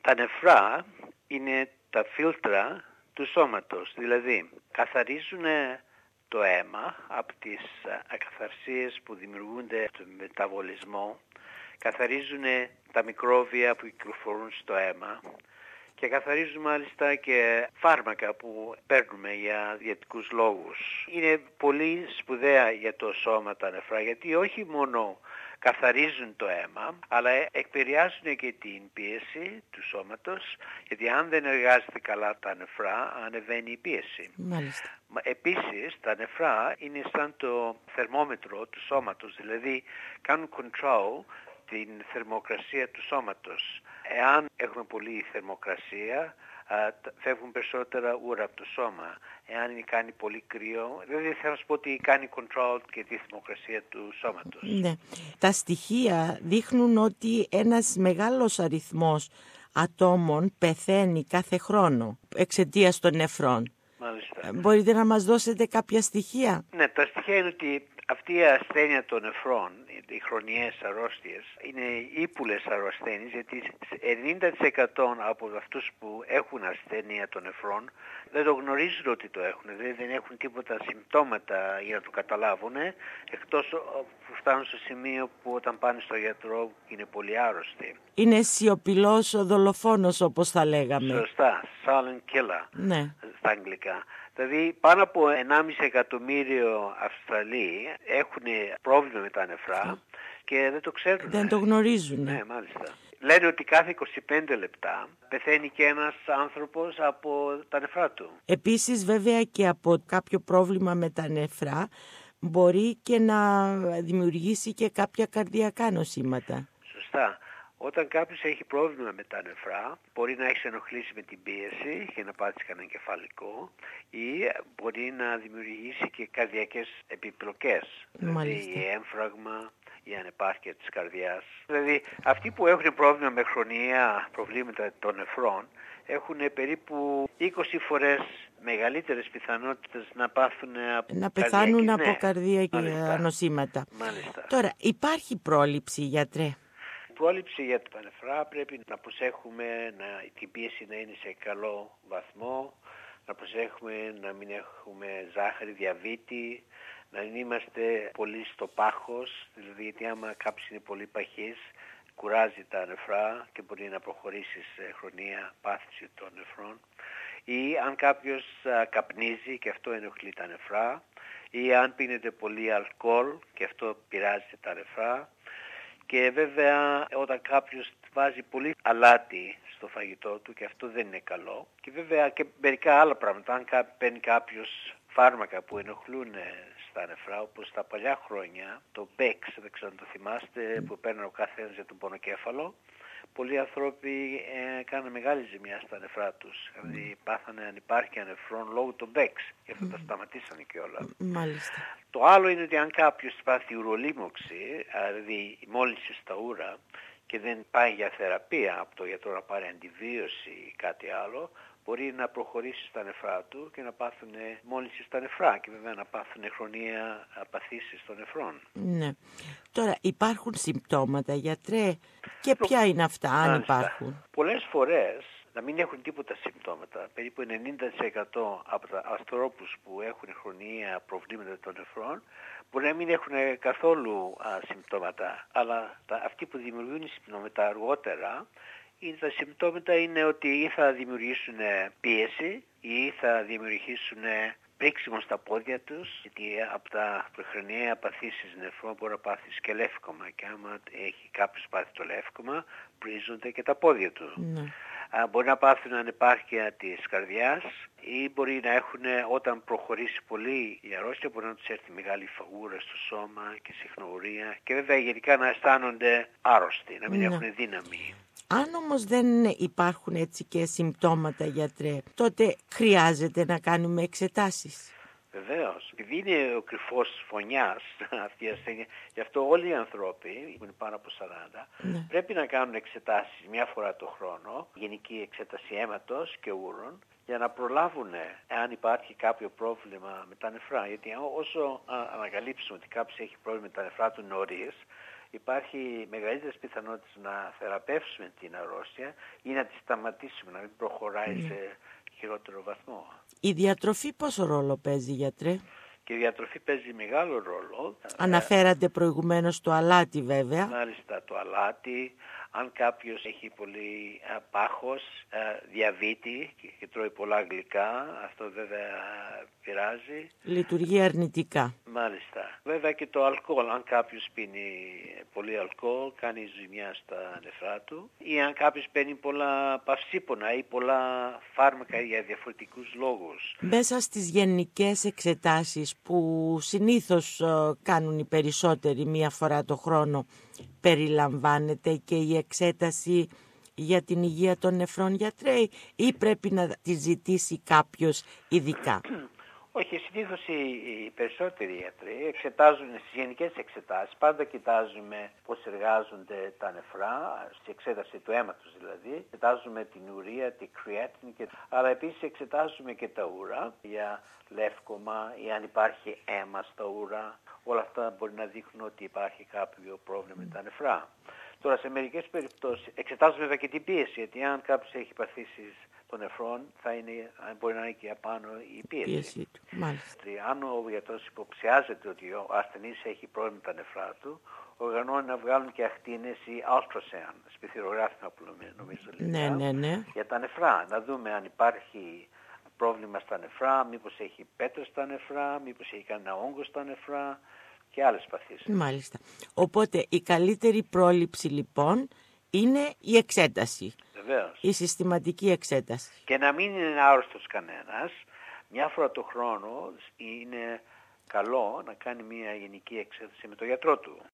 Τα νεφρά είναι τα φίλτρα του σώματος, δηλαδή καθαρίζουν το αίμα από τις ακαθαρσίες που δημιουργούνται στο μεταβολισμό, καθαρίζουν τα μικρόβια που κυκλοφορούν στο αίμα και καθαρίζουν μάλιστα και φάρμακα που παίρνουμε για διαιτητικούς λόγους. Είναι πολύ σπουδαία για το σώμα τα νεφρά, γιατί όχι μόνο καθαρίζουν το αίμα, αλλά εκπεραιάζουν και την πίεση του σώματος, γιατί αν δεν εργάζεται καλά τα νεφρά, ανεβαίνει η πίεση. Μάλιστα. Επίσης, τα νεφρά είναι σαν το θερμόμετρο του σώματος, δηλαδή κάνουν control την θερμοκρασία του σώματος. Εάν έχουμε πολύ θερμοκρασία, φεύγουν περισσότερα ούρα από το σώμα. Εάν κάνει πολύ κρύο, δηλαδή θέλω να σου πω ότι κάνει control και τη θερμοκρασία του σώματος. Ναι. Τα στοιχεία δείχνουν ότι ένας μεγάλος αριθμός ατόμων πεθαίνει κάθε χρόνο εξαιτίας των νεφρών. Μάλιστα. Μπορείτε να μας δώσετε κάποια στοιχεία? Ναι, τα στοιχεία είναι ότι αυτή η ασθένεια των νεφρών, οι χρονιαίες αρρώστιες, είναι ύπουλες αρρωσταίνεις, γιατί 90% από αυτούς που έχουν ασθένεια των νεφρών δεν το γνωρίζουν ότι το έχουν, δηλαδή δεν έχουν τίποτα συμπτώματα για να το καταλάβουν, εκτός που φτάνουν στο σημείο που όταν πάνε στο γιατρό είναι πολύ άρρωστοι. Είναι σιωπηλός ο δολοφόνος, όπως θα λέγαμε. Σωστά, silent killer, ναι, στα αγγλικά. Δηλαδή πάνω από 1,5 εκατομμύριο Αυστραλοί έχουν πρόβλημα με τα νεφρά και δεν το ξέρουν. Δεν το γνωρίζουν. Ναι, μάλιστα. Λένε ότι κάθε 25 λεπτά πεθαίνει και ένας άνθρωπος από τα νεφρά του. Επίσης βέβαια και από κάποιο πρόβλημα με τα νεφρά μπορεί και να δημιουργήσει και κάποια καρδιακά νοσήματα. Σωστά. Όταν κάποιος έχει πρόβλημα με τα νεφρά, μπορεί να έχει ενοχλήσει με την πίεση και να πάθει κανένα εγκεφαλικό ή μπορεί να δημιουργήσει και καρδιακές επιπλοκές, δηλαδή έμφραγμα, η ανεπάρκεια της καρδιάς. Δηλαδή αυτοί που έχουν πρόβλημα με χρονιαία προβλήματα των νεφρών έχουν περίπου 20 φορές μεγαλύτερες πιθανότητες να πεθάνουν από καρδιακά νοσήματα. Μάλιστα. Τώρα υπάρχει πρόληψη, γιατρέ? Πρόληψη για τα νεφρά πρέπει να προσέχουμε την πίεση να είναι σε καλό βαθμό, να προσέχουμε να μην έχουμε ζάχαρη, διαβήτη, να μην είμαστε πολύ στο πάχος, δηλαδή γιατί άμα κάποιος είναι πολύ παχής κουράζει τα νεφρά και μπορεί να προχωρήσει σε χρονία πάθηση των νεφρών, ή αν κάποιος καπνίζει και αυτό ενοχλεί τα νεφρά, ή αν πίνεται πολύ αλκοόλ και αυτό πειράζει τα νεφρά. Και βέβαια όταν κάποιος βάζει πολύ αλάτι στο φαγητό του και αυτό δεν είναι καλό. Και βέβαια και μερικά άλλα πράγματα, αν παίρνει κάποιος φάρμακα που ενοχλούν στα νεφρά, όπως τα παλιά χρόνια, το Bex, δεν ξέρω αν το θυμάστε, που παίρνει ο καθένας για τον πονοκέφαλο, πολλοί άνθρωποι κάνουν μεγάλη ζημιά στα νεφρά τους. Δηλαδή πάθανε ανυπάρκεια νεφρών λόγω του Bex και αυτό τα σταματήσανε κιόλα. Μάλιστα. Το άλλο είναι ότι αν κάποιος πάθει ουρολίμωξη, δηλαδή μόλυνση στα ούρα, και δεν πάει για θεραπεία από το γιατρό να πάρει αντιβίωση ή κάτι άλλο, μπορεί να προχωρήσει στα νεφρά του και να πάθουν μόλυνση στα νεφρά και βέβαια να πάθουν χρονία παθήσεις των νεφρών. Ναι. Τώρα υπάρχουν συμπτώματα, γιατρέ, και ποια είναι αυτά, αν υπάρχουν? Πολλές φορές να μην έχουν τίποτα συμπτώματα. Περίπου 90% από τα ανθρώπους που έχουν χρονία προβλήματα των νεφρών μπορεί να μην έχουν καθόλου συμπτώματα. Αλλά αυτοί που δημιουργούν συμπτώματα αργότερα, τα συμπτώματα είναι ότι ή θα δημιουργήσουν πίεση ή θα δημιουργήσουν πρίξιμο στα πόδια τους, γιατί από τα χρονιαία παθήσεις νεφρών μπορεί να πάθει και λεύκομα και άμα έχει κάποιος πάθει το λεύκομα, πρίζονται και τα πόδια του. Ναι. Μπορεί να πάθουν ανεπάρκεια της καρδιάς ή μπορεί να έχουν, όταν προχωρήσει πολύ η αρρώστια, μπορεί να τους έρθει μεγάλη φαγούρα στο σώμα και συχνορία και βέβαια γενικά να αισθάνονται άρρωστοι, να μην έχουν δύναμη. Αν όμως δεν υπάρχουν έτσι και συμπτώματα, γιατρέ, τότε χρειάζεται να κάνουμε εξετάσεις? Βεβαίως. Επειδή είναι ο κρυφός φωνιάς αυτή η ασθένεια, γι' αυτό όλοι οι άνθρωποι, που είναι πάνω από 40, πρέπει να κάνουν εξετάσεις μια φορά το χρόνο, γενική εξέταση αίματος και ούρων, για να προλάβουν αν υπάρχει κάποιο πρόβλημα με τα νεφρά. Γιατί όσο ανακαλύψουμε ότι κάποιος έχει πρόβλημα με τα νεφρά του νωρίς, υπάρχει μεγαλύτερες πιθανότητες να θεραπεύσουμε την αρρώστια ή να τη σταματήσουμε, να μην προχωράει σε χειρότερο βαθμό. Η διατροφή πόσο ρόλο παίζει, γιατρέ? Και η διατροφή παίζει μεγάλο ρόλο. Αναφέρατε προηγουμένως το αλάτι, βέβαια. Μάλιστα, το αλάτι. Αν κάποιος έχει πολύ πάχος, διαβήτη και τρώει πολλά γλυκά, αυτό βέβαια πειράζει. Λειτουργεί αρνητικά. Μάλιστα. Βέβαια και το αλκοόλ. Αν κάποιος πίνει πολύ αλκοόλ, κάνει ζημιά στα νεφρά του. Ή αν κάποιος παίρνει πολλά παυσίπονα ή πολλά φάρμακα για διαφορετικούς λόγους. Μέσα στις γενικές εξετάσεις που συνήθως κάνουν οι περισσότεροι μία φορά το χρόνο, περιλαμβάνεται και η εξέταση για την υγεία των νεφρών, γιατρέ, ή πρέπει να τη ζητήσει κάποιος ειδικά? Όχι, συνήθως οι περισσότεροι γιατροί εξετάζουν στις γενικές εξετάσεις. Πάντα κοιτάζουμε πώς εργάζονται τα νεφρά, στη εξέταση του αίματος δηλαδή. Εξετάζουμε την ουρία, την κρεάτινη, αλλά επίσης εξετάζουμε και τα ούρα για λεύκομα ή αν υπάρχει αίμα στα ούρα. Όλα αυτά μπορεί να δείχνουν ότι υπάρχει κάποιο πρόβλημα με τα νεφρά. Τώρα σε μερικές περιπτώσεις εξετάζουμε βέβαια και την πίεση, γιατί αν κάποιος έχει παθήσεις των νεφρών μπορεί να είναι και απάνω η πίεση. Αν ο γιατρός υποψιάζεται ότι ο ασθενής έχει πρόβλημα με τα νεφρά του, οργανώνει να βγάλουν και ακτίνες ή ultrasound, σπιθυρογράφημα που νομίζω ναι. για τα νεφρά. Να δούμε αν υπάρχει πρόβλημα στα νεφρά, μήπως έχει πέτρες στα νεφρά, μήπως έχει κανένα όγκο στα νεφρά και άλλες παθήσεις. Μάλιστα. Οπότε η καλύτερη πρόληψη λοιπόν είναι η εξέταση. Βεβαίως. Η συστηματική εξέταση. Και να μην είναι άρρωστος κανένας. Μια φορά το χρόνο είναι καλό να κάνει μια γενική εξέταση με τον γιατρό του.